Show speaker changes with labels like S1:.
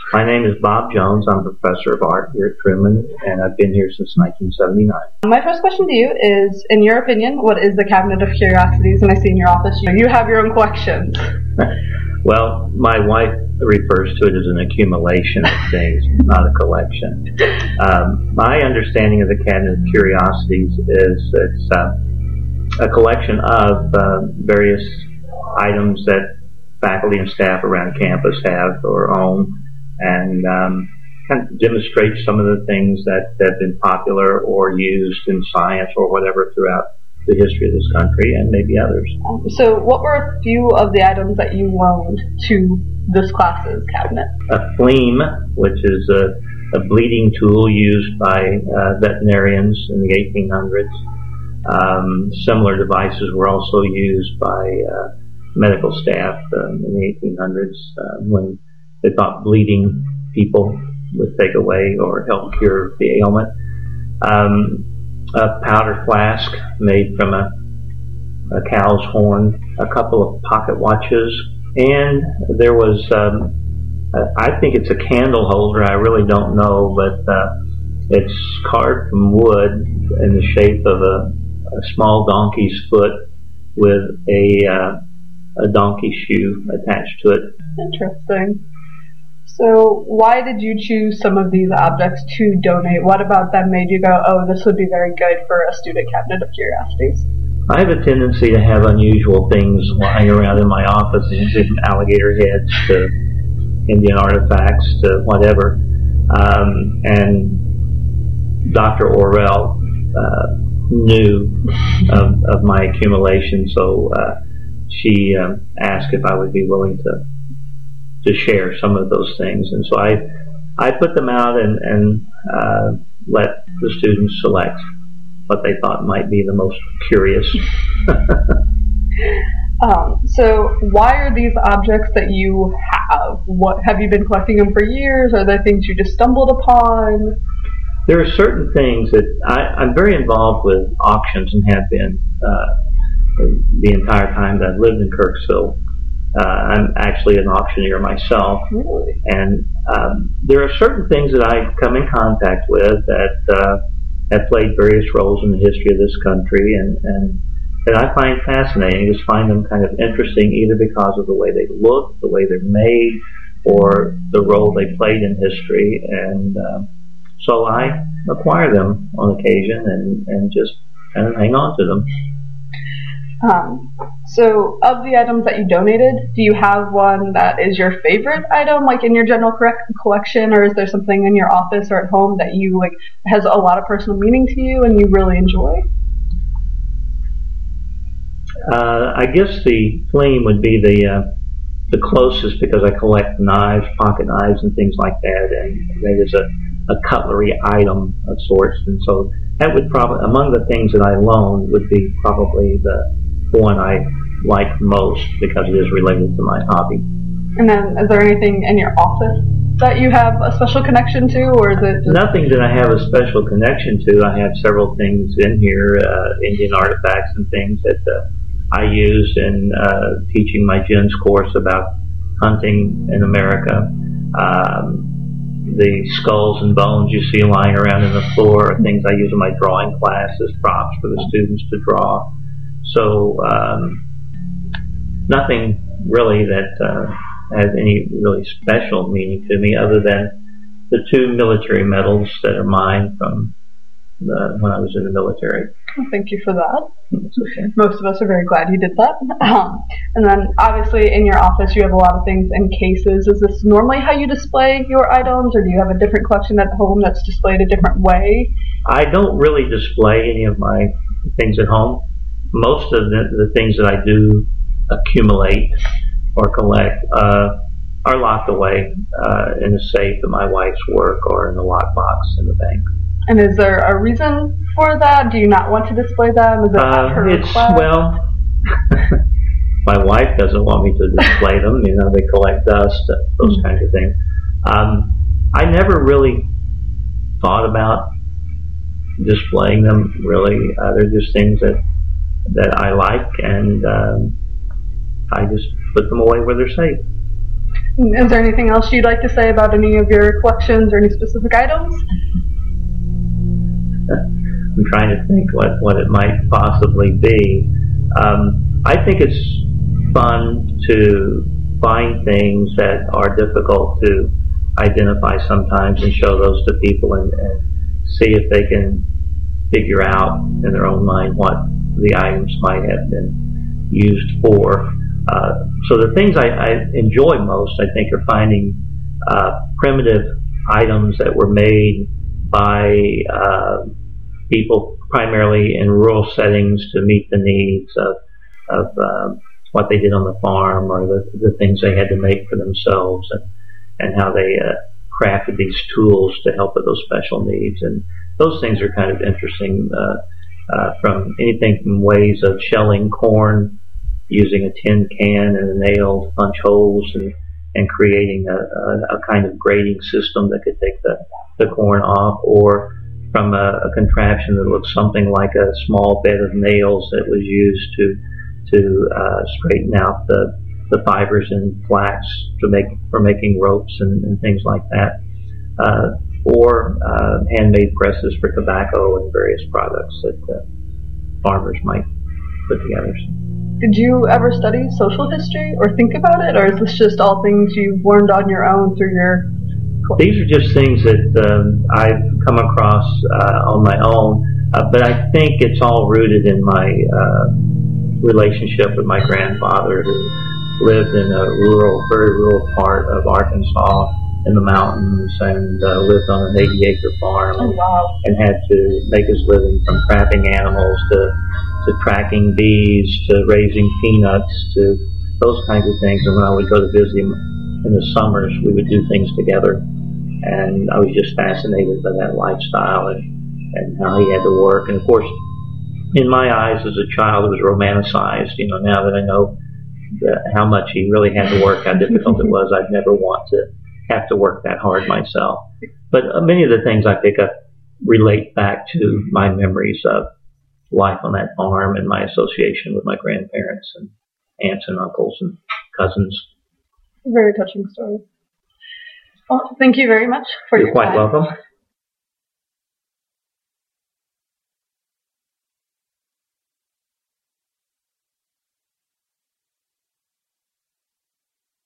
S1: My name is Bob Jones. I'm a professor of art here at Truman, and I've been here since 1979.
S2: My first question to you is, in your opinion, what is the Cabinet of Curiosities? And I see in your office you have your own collections.
S1: Well, my wife refers to it as an accumulation of things, not a collection. My understanding of the Cabinet of Curiosities is it's a collection of various items that faculty and staff around campus have or own, and kind of demonstrates some of the things that have been popular or used in science or whatever throughout the history of this country, and maybe others.
S2: So what were a few of the items that you loaned to this class's cabinet?
S1: A fleam, which is a bleeding tool used by veterinarians in the 1800s. Similar devices were also used by medical staff in the 1800s when they thought bleeding people would take away or help cure the ailment. A powder flask made from a cow's horn, a couple of pocket watches, and there was, I think it's a candle holder, I really don't know, but it's carved from wood in the shape of a small donkey's foot with a donkey shoe attached to it.
S2: Interesting. So why did you choose some of these objects to donate? What about them made you go, oh, this would be very good for a student Cabinet of Curiosities?
S1: I have a tendency to have unusual things lying around in my office, from alligator heads to Indian artifacts to whatever. And Dr. Orwell knew of my accumulation, so she asked if I would be willing to share some of those things, and so I put them out and let the students select what they thought might be the most curious.
S2: So why are these objects that you have? What have you been collecting them for years? Are they things you just stumbled upon?
S1: There are certain things that I'm very involved with auctions and have been the entire time that I've lived in Kirksville. I'm actually an auctioneer myself,
S2: really?
S1: And there are certain things that I come in contact with that have played various roles in the history of this country, and that I find fascinating. I just find them kind of interesting, either because of the way they look, the way they're made, or the role they played in history, and so I acquire them on occasion and just kind of hang on to them.
S2: So of the items that you donated, do you have one that is your favorite item, like in your general collection, or is there something in your office or at home that you like has a lot of personal meaning to you and you really enjoy?
S1: I guess the fleam would be the closest, because I collect knives, pocket knives, and things like that, and that is a cutlery item of sorts, and so that would probably, among the things that I loan, would be probably the one I like most, because it is related to my hobby.
S2: And then, is there anything in your office that you have a special connection to, or is it just...
S1: Nothing that I have a special connection to. I have several things in here, Indian artifacts and things that I use in teaching my GENS course about hunting in America. The skulls and bones you see lying around in the floor are things I use in my drawing class as props for the students to draw. So nothing really that has any really special meaning to me, other than the two military medals that are mine from when I was in the military.
S2: Well, thank you for that.
S1: That's okay.
S2: Most of us are very glad you did that. And then, obviously, in your office, you have a lot of things in cases. Is this normally how you display your items, or do you have a different collection at home that's displayed a different way?
S1: I don't really display any of my things at home. Most of the things that I do accumulate or collect are locked away in a safe at my wife's work or in the lockbox in the bank.
S2: And is there a reason for that? Do you not want to display them? Is it at her request?
S1: Well, my wife doesn't want me to display them. You know, they collect dust, those kinds of things. I never really thought about displaying them, really. They're just things that I like, and I just put them away where they're safe.
S2: Is there anything else you'd like to say about any of your collections or any specific items?
S1: I'm trying to think what it might possibly be. I think it's fun to find things that are difficult to identify sometimes and show those to people and see if they can figure out in their own mind what the items might have been used for. So the things I enjoy most, I think, are finding primitive items that were made by people primarily in rural settings to meet the needs of what they did on the farm or the things they had to make for themselves and how they crafted these tools to help with those special needs. And those things are kind of interesting, from anything from ways of shelling corn using a tin can and a nail to punch holes and creating a kind of grading system that could take the corn off, or from a contraption that looks something like a small bed of nails that was used to straighten out the fibers in flax for making ropes and things like that, or handmade presses for tobacco and various products that farmers might put together.
S2: Did you ever study social history or think about it, or is this just all things you've learned on your own through your...
S1: These are just things that I've come across on my own, but I think it's all rooted in my relationship with my grandfather, who lived in a very rural part of Arkansas in the mountains and lived on an 80-acre farm.
S2: Oh, wow.
S1: And had to make his living from trapping animals to tracking bees to raising peanuts to those kinds of things. And when I would go to visit him in the summers, we would do things together. And I was just fascinated by that lifestyle and how he had to work. And of course, in my eyes as a child, it was romanticized. Now that I know how much he really had to work, how difficult it was, I'd never want to have to work that hard myself. But many of the things I pick up relate back to my memories of life on that farm and my association with my grandparents and aunts and uncles and cousins.
S2: Very touching story. Well, thank you very much for your time.
S1: You're quite welcome.